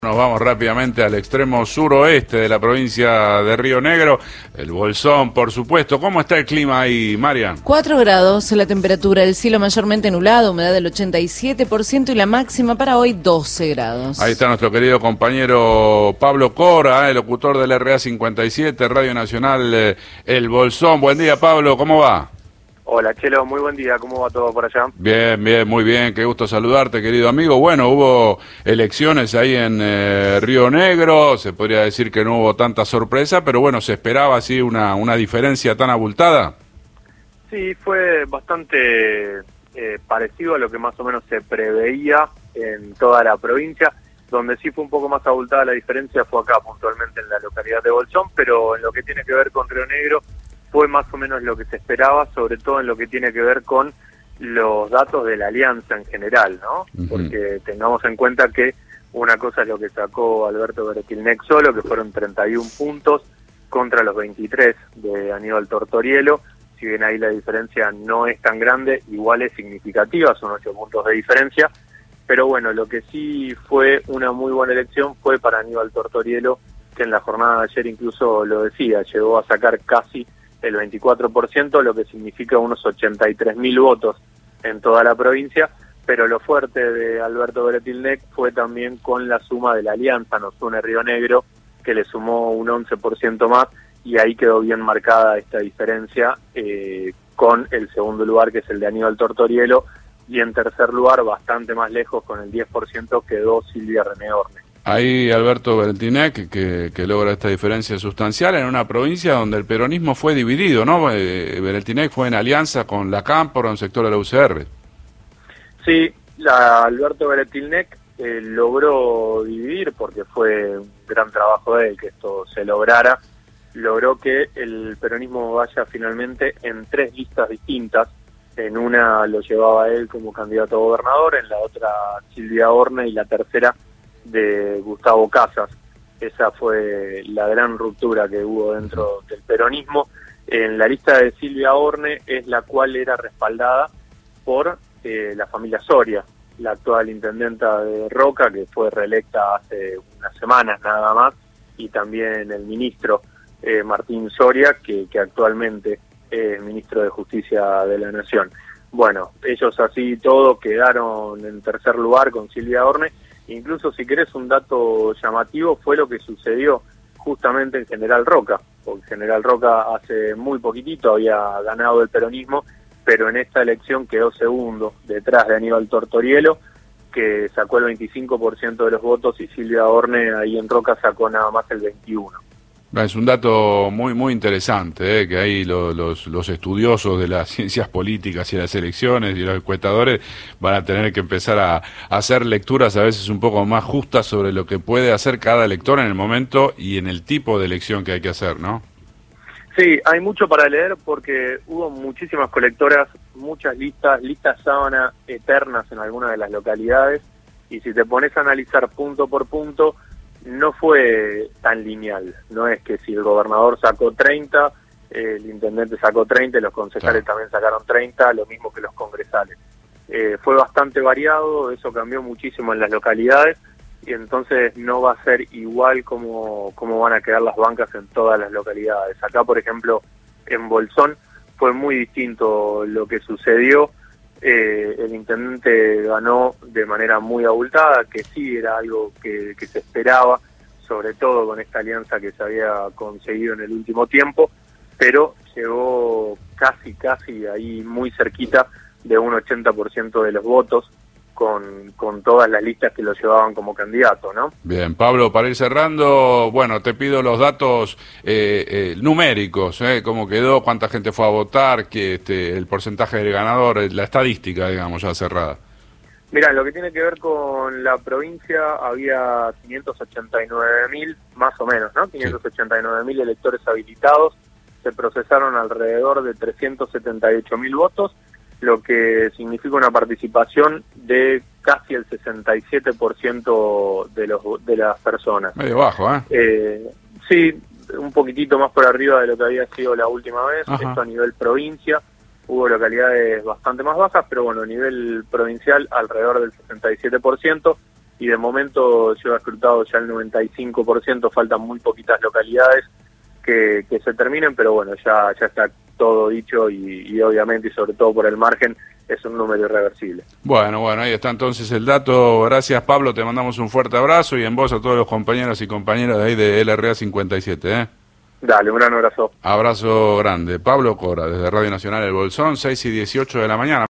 Nos vamos rápidamente al extremo suroeste de la provincia de Río Negro, el Bolsón, por supuesto. ¿Cómo está el clima ahí, Marian? 4 grados la temperatura, el cielo mayormente nublado, humedad del 87% y la máxima para hoy 12 grados. Ahí está nuestro querido compañero Pablo Cora, el locutor del RA57, Radio Nacional El Bolsón. Buen día, Pablo, ¿cómo va? Hola, Chelo, muy buen día, ¿cómo va todo por allá? Bien, bien, muy bien, qué gusto saludarte, querido amigo. Bueno, hubo elecciones ahí en Río Negro, se podría decir que no hubo tanta sorpresa, pero bueno, ¿se esperaba así una diferencia tan abultada? Sí, fue bastante parecido a lo que más o menos se preveía en toda la provincia. Donde sí fue un poco más abultada la diferencia fue acá, puntualmente en la localidad de Bolsón, pero en lo que tiene que ver con Río Negro fue más o menos lo que se esperaba, sobre todo en lo que tiene que ver con los datos de la alianza en general, ¿no? Porque tengamos en cuenta que una cosa es lo que sacó Alberto Beretilnec solo, que fueron 31 puntos contra los 23 de Aníbal Tortorielo. Si bien ahí la diferencia no es tan grande, igual es significativa, son 8 puntos de diferencia. Pero bueno, lo que sí fue una muy buena elección fue para Aníbal Tortorielo, que en la jornada de ayer incluso lo decía, llegó a sacar casi el 24%, lo que significa unos 83.000 votos en toda la provincia, pero lo fuerte de Alberto Beretilnec fue también con la suma de la alianza Nos Une Río Negro, que le sumó un 11% más, y ahí quedó bien marcada esta diferencia con el segundo lugar, que es el de Aníbal Tortorielo, y en tercer lugar, bastante más lejos, con el 10%, quedó Silvia René Orne. Ahí Alberto Beretilnec que logra esta diferencia sustancial en una provincia donde el peronismo fue dividido, ¿no? Beretilnec fue en alianza con la Cámpora, un sector de la UCR. Sí, Alberto Beretilnec logró dividir, porque fue un gran trabajo de él que esto se lograra, logró que el peronismo vaya finalmente en 3 listas distintas. En una lo llevaba él como candidato a gobernador, en la otra Silvia Orne y la tercera de Gustavo Casas. Esa fue la gran ruptura que hubo dentro del peronismo. En la lista de Silvia Orne es la cual era respaldada por la familia Soria, la actual intendenta de Roca, que fue reelecta hace unas semanas nada más, y también el ministro Martín Soria, que actualmente es ministro de Justicia de la Nación. Bueno, ellos así todo quedaron en tercer lugar con Silvia Orne. Incluso, si querés un dato llamativo, fue lo que sucedió justamente en General Roca, porque General Roca hace muy poquitito había ganado el peronismo, pero en esta elección quedó segundo, detrás de Aníbal Tortorielo, que sacó el 25% de los votos, y Silvia Orne ahí en Roca sacó nada más el 21%. Es un dato muy interesante, que ahí los estudiosos de las ciencias políticas y las elecciones y los encuestadores van a tener que empezar a hacer lecturas a veces un poco más justas sobre lo que puede hacer cada elector en el momento y en el tipo de elección que hay que hacer, ¿no? Sí, hay mucho para leer porque hubo muchísimas colectoras, muchas listas sábana eternas en algunas de las localidades, y si te pones a analizar punto por punto, no fue tan lineal. No es que si el gobernador sacó 30, el intendente sacó 30 y los concejales también sacaron 30, lo mismo que los congresales. Fue bastante variado, eso cambió muchísimo en las localidades, y entonces no va a ser igual como van a quedar las bancas en todas las localidades. Acá, por ejemplo, en Bolsón fue muy distinto lo que sucedió. El intendente ganó de manera muy abultada, que sí era algo que se esperaba, sobre todo con esta alianza que se había conseguido en el último tiempo, pero llegó casi ahí muy cerquita de un 80% de los votos, con todas las listas que lo llevaban como candidato, ¿no? Bien, Pablo, para ir cerrando, bueno, te pido los datos numéricos, cómo quedó, cuánta gente fue a votar, el porcentaje del ganador, la estadística, digamos, ya cerrada. Mira, lo que tiene que ver con la provincia, había 589.000, más o menos, ¿no? 589.000 electores habilitados, se procesaron alrededor de 378.000 votos, lo que significa una participación de casi el 67% de las personas. Medio bajo, Sí, un poquitito más por arriba de lo que había sido la última vez. Ajá. Esto a nivel provincia. Hubo localidades bastante más bajas, pero bueno, a nivel provincial alrededor del 67%. y de momento lleva escrutado ya el 95%, faltan muy poquitas localidades que se terminen, pero bueno, ya está todo dicho y obviamente, y sobre todo por el margen, es un número irreversible. Bueno, ahí está entonces el dato. Gracias, Pablo, te mandamos un fuerte abrazo y en voz a todos los compañeros y compañeras de ahí de LRA 57, Dale, un gran abrazo. Abrazo grande. Pablo Cora, desde Radio Nacional El Bolsón, 6:18 de la mañana.